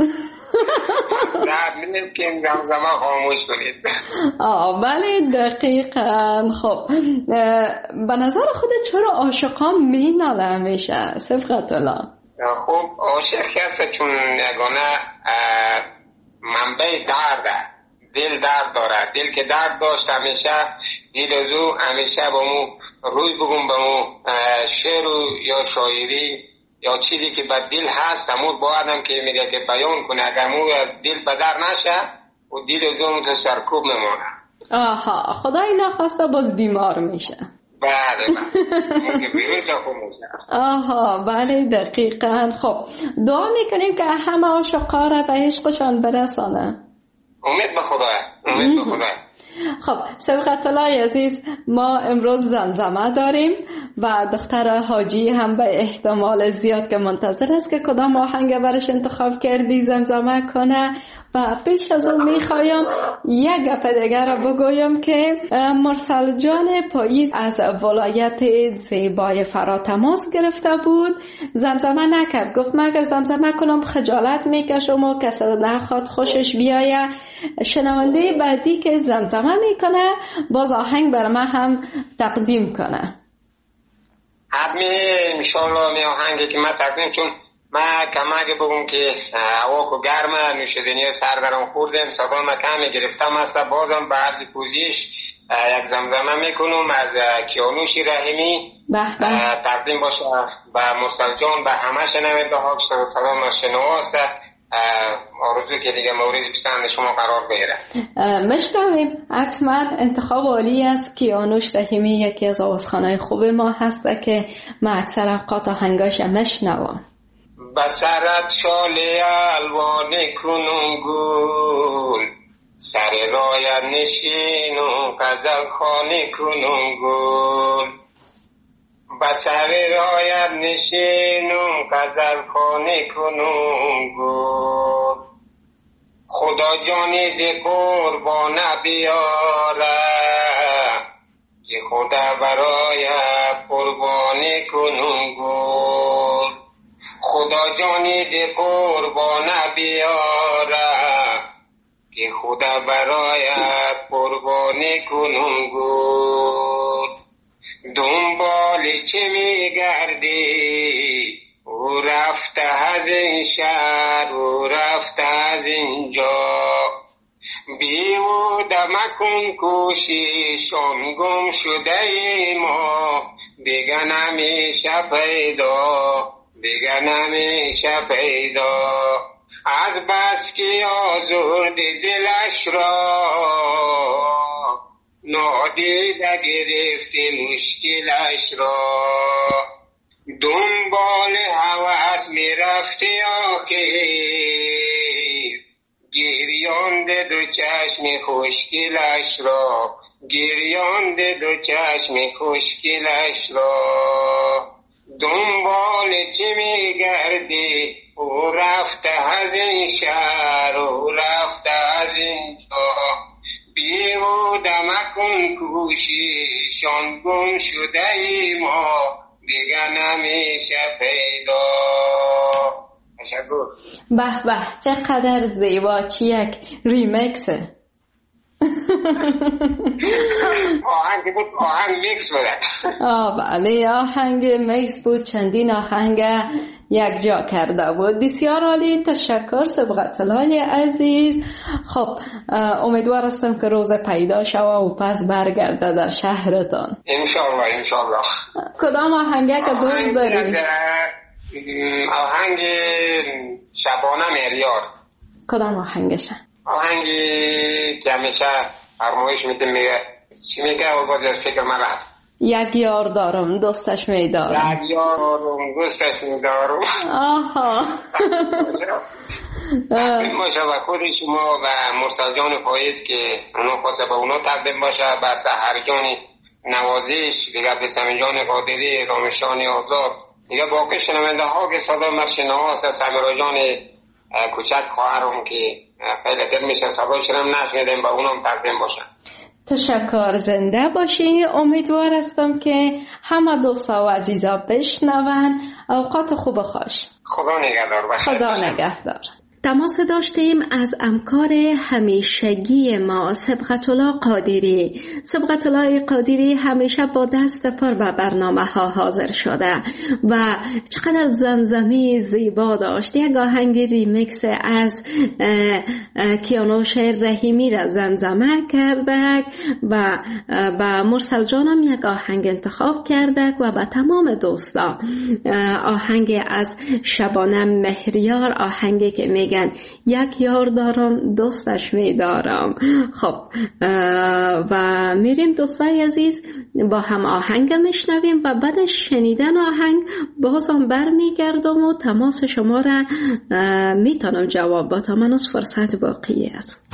درد نیست که این زمزمه خاموش کنید. آه بله دقیقاً. خب به نظر خودت چرا عاشقان میناله همیشه؟ صفقت الله. خب عاشق هست چون یگانه منبع درده، دل درد داره. دل که درد داشت همیشه دل ازو همیشه با مو روی بگم با مو شعر یا شاعری یا چیزی که به دل هست همون باید هم که میگه که بیان کنه. اگر مو از دل بدر نشه و دل ازو تو سرکوب نمانه. آها خدای نخواسته باز بیمار میشه. بله بله. آها بله دقیقاً. خب دعا میکنیم که همه عاشقا را به عشقشان برسانه. امید به خدا، امید به خدا. خب سبقت الله عزیز، ما امروز زمزمه داریم و دختر حاجی هم به احتمال زیاد که منتظر است که کدام آهنگ برش انتخاب کردی زمزمه کنه. و پیش از اون میخوایم یک گپ دیگر را بگویم که مرسل جان پاییز از ولایت زیبای فرا تماس گرفته بود، زمزمه نکرد. گفت من اگر زمزمه کنم خجالت میکشم و کسی نخواد خوشش بیایه. شنونده بعدی که زمزمه میکنه باز آهنگ بر من هم تقدیم کنه. حتمی انشالله می آهنگی که من تقدیم، چون من کمک بگم که هوا که گرمه، نوشیدنی سر درم خوردم، صدا من کمی گرفتم است، بازم به عرض پوزیش یک زمزمه میکنم از کیانوش رحیمی تقدیم باشه به مرسل جان، به همه شنونده ها که صدا ما شنواست. آرزو که دیگه مورد پسند شما قرار بگیره. مشنویم حتما. انتخاب عالی است. کیانوش رحیمی یکی از آوازخوانای خوب ما هست که ما اکثر اوقات آهنگاش مشنوم. بسرت شاله الوان کنون گل، سر رایت نشین و غزل خانه کنون گل. بسر رایت نشین و غزل خانه کنون گل. خدا جانی ده قربان بیاره، که خدا برای قربان کنون گل. خدا جانی ده قربان بیاره، که خدا برای قربان کنون گل. دنبال چه میگردی؟ او رفته از این شهر، او رفته از اینجا. بیهوده مکن کوششم، گم شده ای ما دیگه نمیشه پیدا، دیگه نمیشه پیدا. از بس که آزرده دلش را، نادیده گرفته مشکلش را. دنبال هوس می رفته آخر، گریانده دو چشم خوشگلش را، گریانده دو چشم خوشگلش را. دنبال چه می گردی؟ او رفته از این شهر، او رفته از این جا. بیهوده مکن کوششان، گم شده ای ما دیگه نمیشه پیدا. تشکر. به به، چقدر زیبا، چی یک ریمیکسه. آهنگ بود، آهنگ میکس بود. آه بله، آهنگ میکس بود، چندین آهنگ یک جا کرده بود. بسیار عالی، تشکر سبقت‌الله عزیز. خب امیدوار هستم که روز پیدا شوه و پس برگرده در شهرتان. انشالله انشالله. کدام آهنگه که دوست داری؟ آهنگ شبانه مهریار. کدام آهنگشه؟ آهنگی که همیشه فرمایش میده، میگه چی میگه و باز از فکر من رفت. یک یار دارم دوستش میدارم. یک یار دارم دوستش میدارم. آها. باشه و خود شما و مرسل جان فایز که اونا خواسته به اونا تقدیم باشه، به سحر جان نوازش دیگه، به سمین جان قادری، رامشان آزاد دیگه، باقی شنونده ها که صدا مرشنه هست، سمیرا جان کوچک خواهرم که خیلی دل میشه صدایشون هم نشنیدیم، به اونم تقدیم باشن. تشکر، زنده باشی. امیدوار هستم که همه دوستا و عزیزا بشنون. اوقات خوب خوش. خدا نگهدار. خدا نگهدار. تماس داشتیم از همکار همیشگی ما سبقت‌الله قادری. سبقت‌الله قادری همیشه با دست پر به برنامه ها حاضر شده و چقدر زمزمه زیبا داشت. یک آهنگ ریمیکس از کیانوش رحیمی را زمزمه کرده و با مرسل جانم یک آهنگ انتخاب کرده و به تمام دوستا آهنگ از شبانه مهریار، آهنگی که میگن یک یار دارم دوستش میدارم. خب و میریم دوستای عزیز با هم آهنگ میشنویم و بعد شنیدن آهنگ بازم بر میگردم و تماس شما را میتونم جواب با تا من از فرصت باقی است.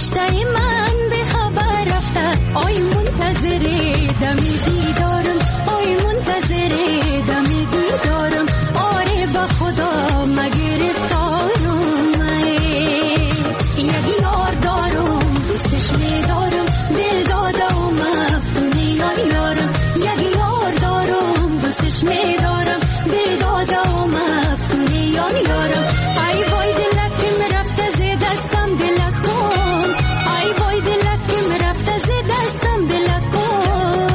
گذشته من به خبر رفته، آی منتظر دمی دیدارم، آی منتظر دمی دیدارم، آره با خدا مگرفتارم، یک یار دارم دوستش میدارم، دل داده و مفتونی یارم، یک یار دارم دوستش میدارم، دل داده و مفتونی یارم. ای وای دلک که رفته ز دستم دلک کن، ای وای دلک که رفته ز دستم دلک کن،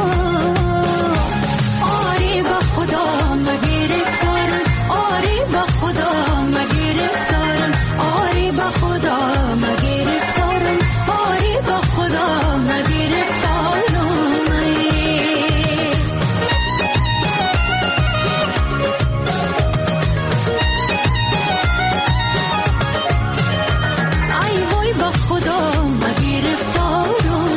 آره با خدا مگرفتارم، آره با خدا مگرفتارم، آره با خدا مگرفتارم، آره با خدا مگرفتارم. ای وای با خدا مگرفتارم.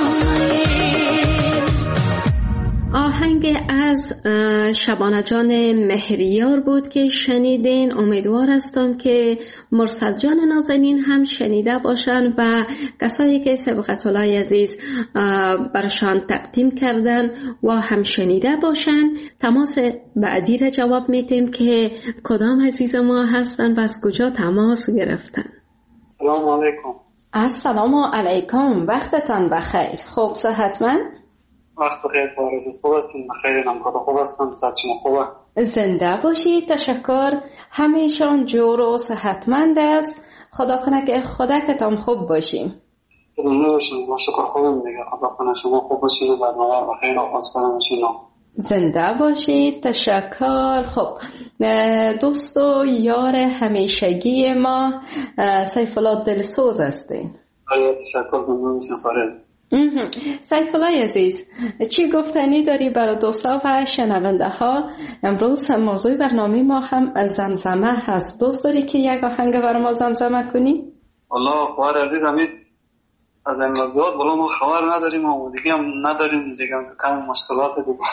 آهنگ از اه، شبانه جان مهریار بود که شنیدین. امیدوار هستم که مرسل جان نازنین هم شنیده باشن و کسایی که سبقت الله عزیز اه، برشان تقدیم کردن و هم شنیده باشن. تماس بعدی را جواب میدیم که کدام عزیز ما هستن و از کجا تماس گرفتن. سلام علیکم. السلام علیکم، وقتتان بخیر. خوب صحتمند؟ وقت بخیر بارز خوب هستین؟ بخیر نمکاتا خوب هستن؟ صحت شما خوبه؟ زنده باشید. تشکر. همیشان جور و صحتمند است. خدا کنه که خدا کتان خوب باشیم. زنده باشین. ما شکر خوبم دیگه. خدا کنه شما خوب باشین و برنامه بخیر آغاز کنم باشین. زنده باشید. تشکر. خب دوست و یار همیشگی ما سیف الله دلسوز هستین. آیا تشکر ممنون میشم فرد. سیف الله عزیز، چی گفتنی داری برای دوستا و شنونده ها؟ امروز موضوع برنامه ما هم زمزمه هست. دوست داری که یک آهنگ برای ما زمزمه کنی؟ والله خواهر عزیز امید از این موضوعات ولی ما خبر نداریم و دیگه هم نداریم دیگه هم کم مشکلات دیگه.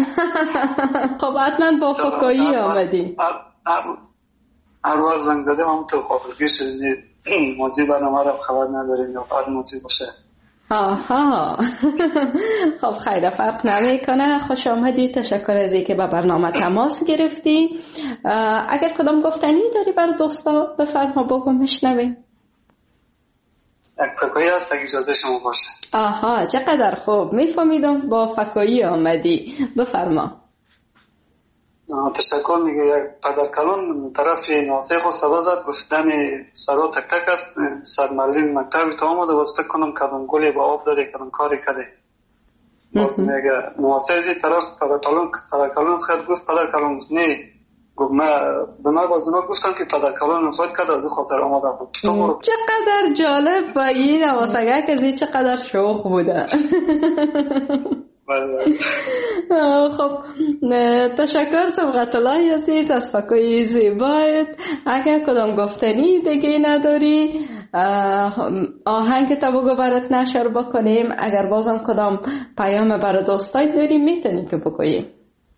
خب حتما با فکایی آمدی. هر وقت زنگ دادیم هم تو خواهرگی شدید موضوع برنامه را خبر نداریم یا فرد موضوع باشه. آها. خب خیلی فرق نمیکنه. خوش آمدی. تشکر از اینکه به برنامه تماس گرفتی. اگر کدام گفتنی داری برای دوستا بفرما بگو میشنویم. یک فکایی هست اگه اجازه شما باشه. آها چقدر خوب. میفهمیدم با فکایی آمدی. بفرما. تشکر. میگه یک پدرکلان طرف ناسخ و سبا زد گفتم سرا تک تک است سرمالین مکتبی تا آمده باز فکر کنم کدام گلی با آب داده کدام کاری کده. باز میگه ناسخی طرف پدرکلان پدرکلان خیلی گفت پدرکلان گفت نه گفت من به من باز اونا گفتم که پدرکلان نفاید کده از خاطر آمده بود. چقدر جالب با این نواسگه کزی چقدر شوخ بوده. خب تشکر سبقت الله عزیز از فکای زیبایت. اگر کدام گفتنی دیگه نداری آهنگ تا بگو برات نشر بکنیم. اگر بازم کدام پیام برای دوستای داری میتونی که بگوییم.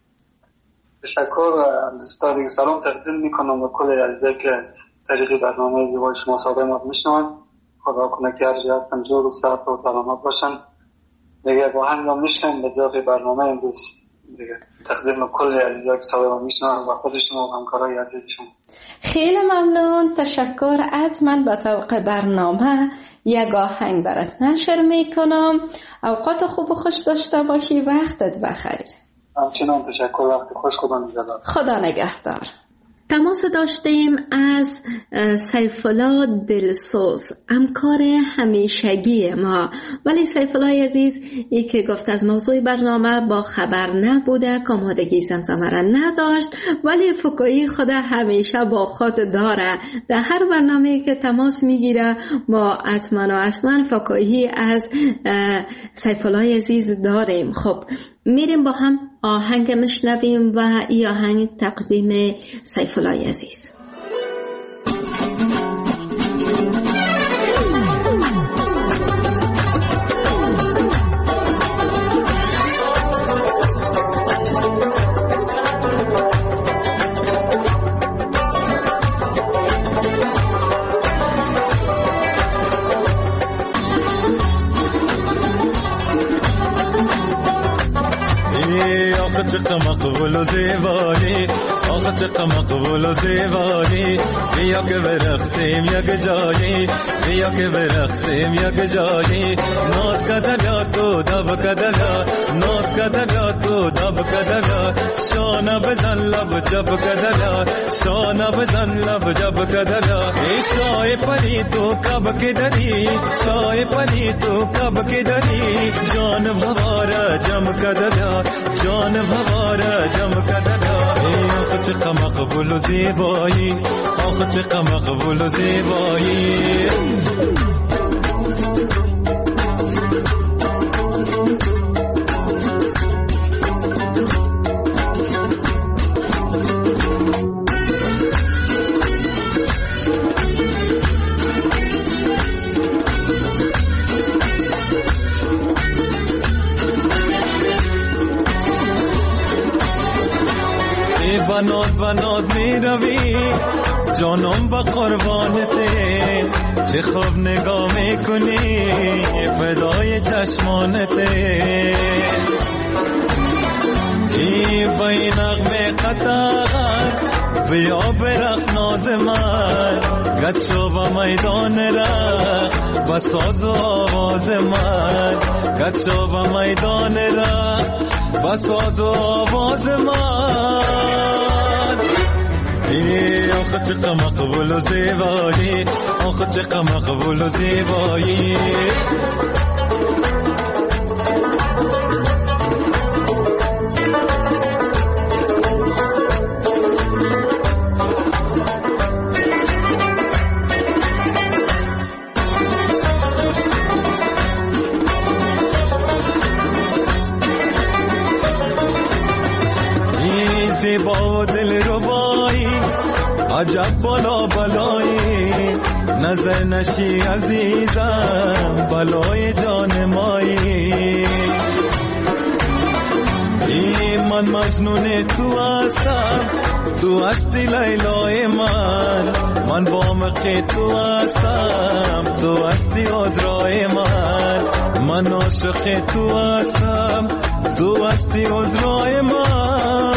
تشکر دوستا دیگه سلام تقدیم میکنم به کل عزیزایی که از طریق برنامه زیبای شما صادق ما میشنون. خدا کنه که هر جا هستن جور و صحت و سلامت باشن. دیگه با هم هم میشنم به ضافه برنامه امروز دیگه تقدیم کل عزیزایی که صادق ما میشنون و خودشون و همکارای عزیزشون. خیلی ممنون. تشکر. حتما به ذوق برنامه یک آهنگ برات نشر میکنم. اوقات خوب و خوش داشته باشی. وقتت بخیر. همچنان تشکر. وقت خوش. خدا نگهدار. خدا نگهدار. تماس داشتیم از سیف الله دلسوز، همکار همیشگی ما. ولی سیف الله عزیز ای که گفت از موضوع برنامه با خبر نبوده، آمادگی زمزمه را نداشت، ولی فکایی خود همیشه با خود داره. در هر برنامه که تماس میگیره ما حتما و حتما فکایی از سیف الله عزیز داریم. خب میریم با هم آهنگ مشنویم و این آهنگ تقدیم سیف الله عزیز. چقدر مقبول و زیبایی، آخه چقدر مقبول و زیبایی. بیا که برقصیم یک جایی، بیا که برقصیم یک جایی. ناز کدلا تو دب کدلا، ناز کدلا تو دب کدلا. شانه بزن لب جب کدلا، شانه بزن لب جب کدلا. ای شای پری تو کب که دری، شای پری تو کب که دری. جان بواره جم کدلا، جان بواره جم کدلا. ای آخه چقدر مقبول و زیبایی، آخه چقدر مقبول و زیبایی. بناز بناز می روی جانم با قربانته، چه خوب نگاه میکنی فدای چشمانته. ای بای نغمه قطار بیا برقص ناز من، گد شو با میدان رقص بساز و آواز من، گد شو با میدان رقص بساز و آواز من. ای آخه چقدر مقبول و زیبایی، آخه چقدر مقبول و زیبایی. زیبا و دل ربایی عجب بالا بالایی، نظر نشی عزیزم بلای جان مایی. ای من مجنون تو هستم، تو هستی لیلای من، من با مخی تو هستم، تو هستی عذرای من، من عاشق تو هستم، تو هستی عذرای من.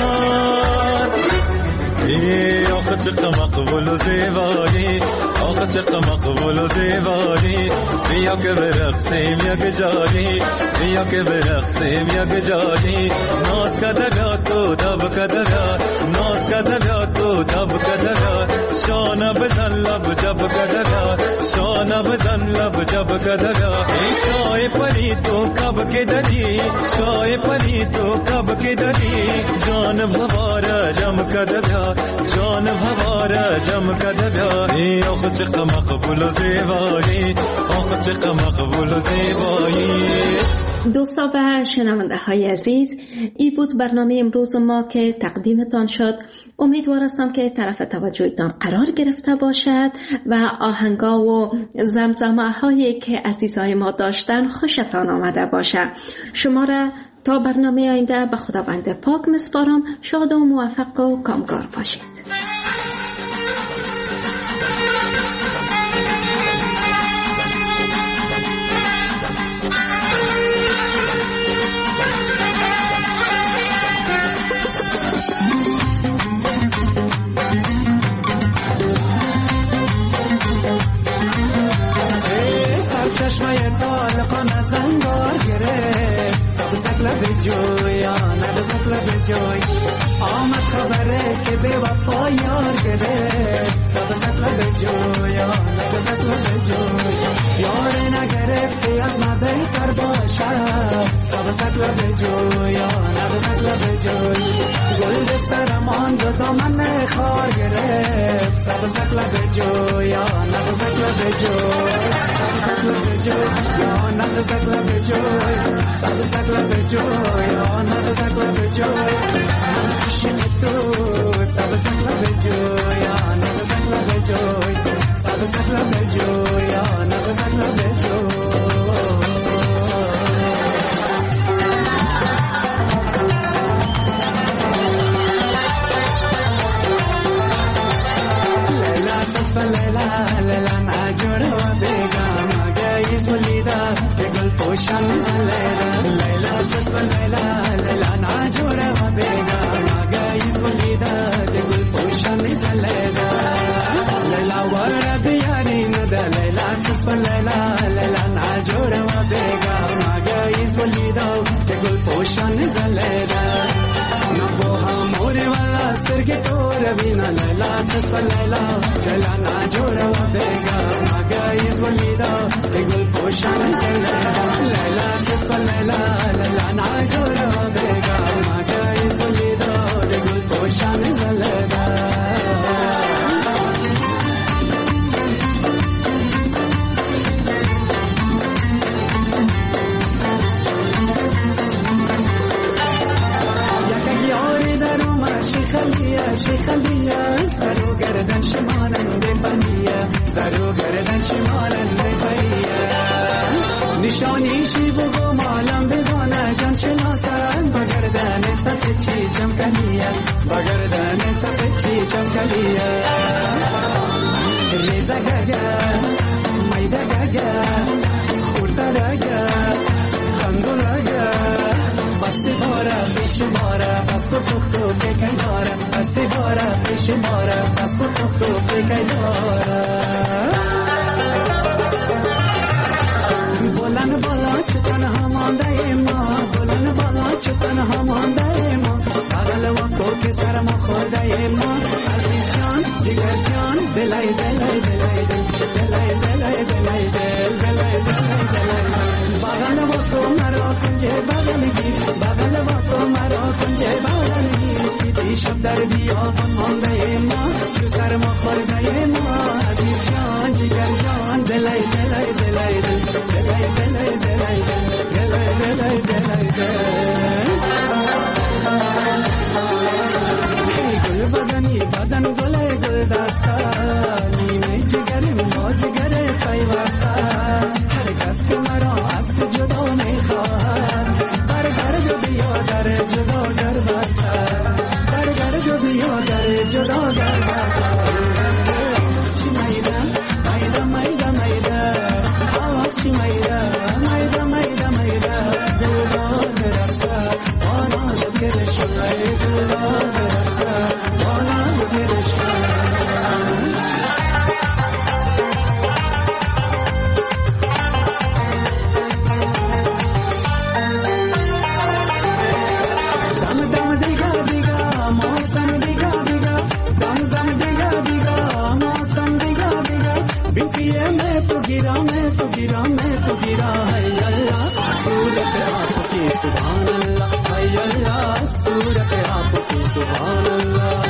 ای آخه چقدر مقبول و زیبایی، آخه چقدر مقبول و زیبایی. بیا که برقصیم یک جایی، بیا که برقصیم یک جایی. ناز کدلا تو دب کدلا، ناز کدلا تو دب کدلا. شانه بزن لب جب کدلا، شانه بزن لب جب کدلا. ای شای پری تو کب که دری، شای پری تو کب که دری. جان بواره جم کدلا، جان بواره جم کدلا. ای آخه چقدر مقبول و زیبایی، آخه چقدر مقبول و زیبایی. دوستا و شنونده های عزیز، ای بود برنامه امروز ما که تقدیمتان شد. امیدوار هستم که طرف توجهتان قرار گرفته باشد و آهنگا و زمزمه هایی که عزیزای ما داشتن خوشتان آمده باشد. شما را تا برنامه آینده به خداوند پاک مسپارم. شاد و موفق و کامگار باشید. چشمه طالقان از انگار گرفت، سبزک لب جویا نبزک لب جوی. آمد خبره که به وفا یار گرفت، سبزک لب جویا نبزک لب جوی. یار نگرفتی از ما بهتر باشد، سبزک لب جویا نبزک لب جوی. گل سرم آن دو دامن خار گرفت، سبزک لب جویا نبزک لب جوی. یا نبزک لب جوی، سبزک لب جوی، یا نبزک لب جوی. عاشق تو سبزک لب جوی، یا نبزک لب جوی، سبزک لب جوی، یا نبزک لب جوی. لیلا سس لیلا لیلا ناجور و بیگم گایز ولیدا بگل پوشان زلیدا. لیلا سس لیلا لیلا ناجور و بیگم یاد یاری نده لیلا تصف لیلا لیلا نجوره و بگا مگایز ولیدو که گل پوشان زلیده نبو هموری والا سترگی تو روینا لیلا تصف لیلا لیلا نجوره و بگا مگایز ولیدو که گل پوشان زلیده لیلا تصف لیلا لیلا نجوره و بگا مگایز ولیدو که گل پوشان زلیده خلیه شیخلیه سرو گردن شمالنده پنیه سرو گردن شمالنده پنیه نشانی شی بگو مالم بگانه جان شناسن با گردن سفت چی جمکلیه با گردن سفت چی جمکلیه ریزه گگه میده گگه خورده رگه خندو رگه بسته باره پیش باره بس کو تو پکای داره بسته باره پیش باره بس کو تو پکای داره بلند بالا چتن همانده ما بلند بالا چتن همانده ما بغل و کوک سر ما خورده ما عزیز جان دیگر جان دلای دلای دلای دلای دلای دلای دلای بغل و تو مرا کنجه بغل گیر بغل و تو مرا کنجه بغل گیر دیدی شب در بیابان مانده ما جو سر ما خورده ما عزیز جان دیگر جان دلای دلای دلای دلای دلای دلای دلای دلای دلای ای گل بدنی بدن گل گل دستا نیمه جگر ما جگر پیوستا هر کس که مرا از تو جدا میخواهد بر در جو بیا در جدا در بستا بر در جو بیا در جدا در بستا چی میدم میدم میدم میدم آواز چی میدم میدم میدم میدم دلدار برسا آنا زکر شوی دلدار برسا آنا زکر شوی गिरा मैं तो गिरा मैं तो गिरा है अल्लाह सूरत आपकी सुभान अल्लाह है अल्लाह सूरत आपकी सुभान अल्लाह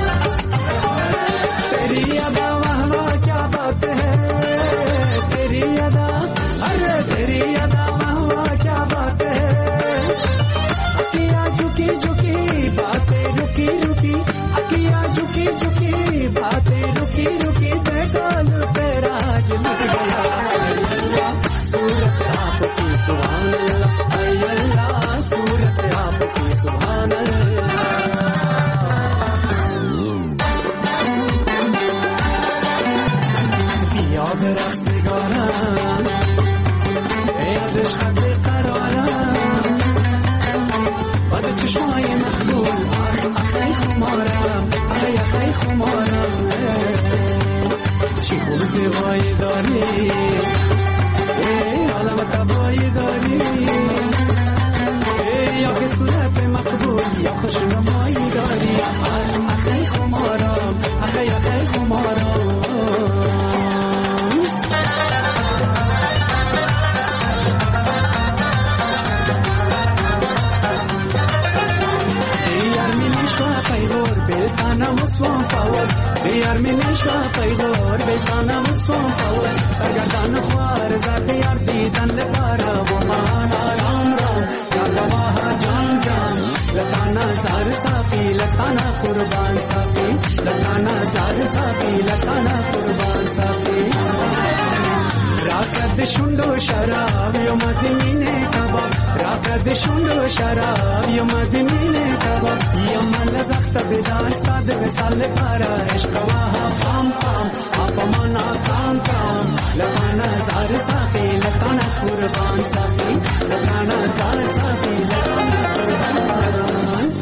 तेरी अदा वाह वाह क्या बात है तेरी अदा अरे तेरी अदा वाह वाह क्या बात है अकिया झुकी झुकी बातें रुकी रुकी अकिया झुकी झुकी बातें रुकी रुकी देखो तेरा आज लुट गया सूरत आपकी सुभान अल्लाह अल्लाह सूरत आपकी सुभान अल्लाह या برقص بگارم ای از عشقت قرارم بعد چشمای مقبول آخ آخی خمارم آخی آخی خمارم چی خوب زیبایی داری عالم تبایی داری یا که صورت مقبول یا خوشنمایی داری اخی خمارم اخی اخی خمارم دیار می نشوا پیدور بلتانا مسوان پاور دیار می نشوا پیدور بلتانا مسوان پاور سرگردان خوار زد دیار دیدن لپارا و مان آرام رام یا گواه جان جان لطانا زار صافی لطانا قربان صافی لطانا زار صافی لطانا قربان صافی راکد شندو شراب یو مدینه کباب راکد شندو شراب یو مدینه کباب یو مل زخت بدار ساده مثال پارا عشق واه پام پام آپ منا کام کام لطانا زار صافی لطانا قربان صافی لطانا زار صافی لطانا قربان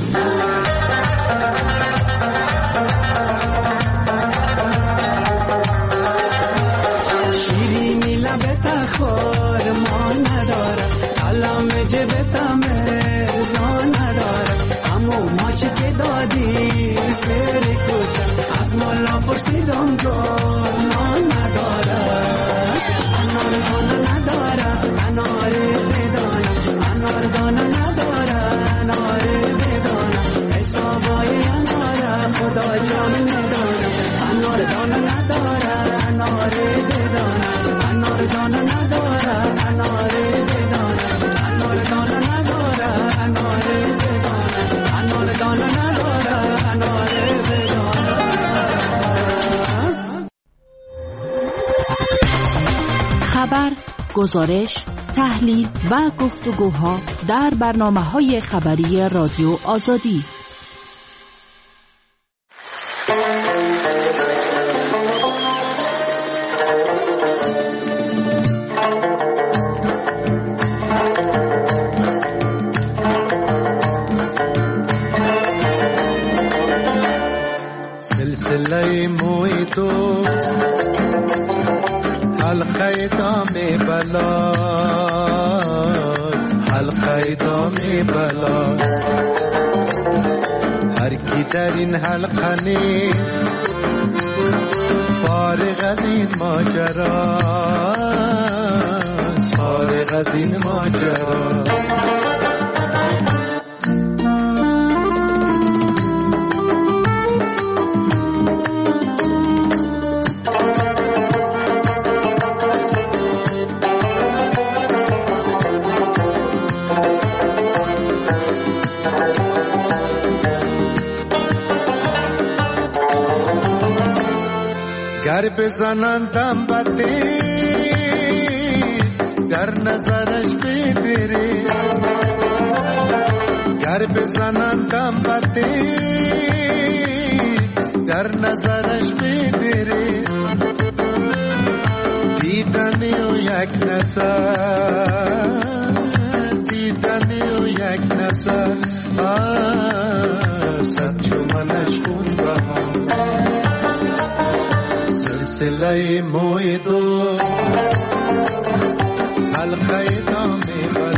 تخار ما نداره کلام جبتم ارزا نداره همو ماچی که دادی سر کوچه از مولا پرسیدم گل ما نداره انار دانه نداره انار بدانه انار دانه نداره انار بدانه حسابای اناره خدا جان نداره انار دانه نداره انار بدانه انار دانه نداره انار بدانه انار دانه نداره انار بدانه انار دانه نداره انار بدانه. خبر، گزارش، تحلیل و گفتگوها در برنامه‌های خبری رادیو آزادی. سلسله موی دوست حلقه دام بلاست حلقه دام بلاست هر کی در این حلقه نیست فارغ از این ماجراست فارغ از این ماجراست. گر بزنندم بده در نظرش بدره گر بزنندم بده در نظرش بدره دیدنی و یک نظر دیدنی و یک نظر صد چومنش خون بهاست. سلسله موی دوست حلقه دام